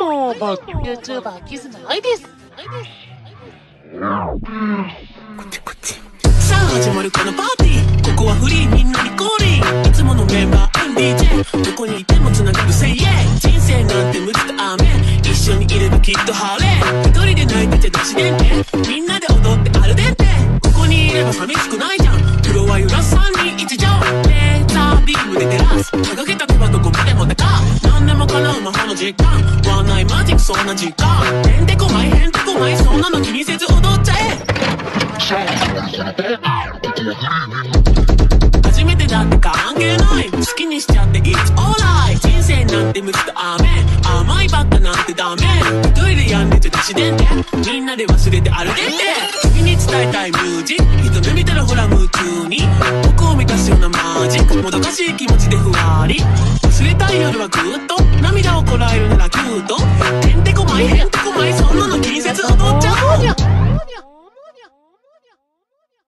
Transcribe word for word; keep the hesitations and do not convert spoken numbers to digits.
もう僕 YouTuber キズないです。こっちこっち。 さあ始まるこのパーティー、ここはフリーみんなに降臨。いつものメンバー ディージェー どこにいてもつながる Say yeah。 人生なんて無理とアーメン、一緒にいればきっと晴れ。一人で泣いてちゃダシデンテ、みんなで踊ってアルデンテ。ここにいれば寂しくないじゃん。フロア揺らすさんにんいち乗、レーザービームで照らす。掲げた手はどこまでも高、何でも叶う魔法の時間。ワンナイマジックそんな時間。へんてこまいへんてこまい、そんなの気にせず踊っちゃえ。初めてだって関係ない、好きにしちゃって It's alright。 人生なんて無知とアーメン、甘いばっかなんてダメ。一人でやんでちゃダシデンテ、みんなで忘れてアルデンテ。君に伝えたいミュージック、一目見たらほら夢中に僕を満たすようなマジック。もどかしい気持ちでふわり、忘れたい夜はぐっと涙をこらえるならキュート。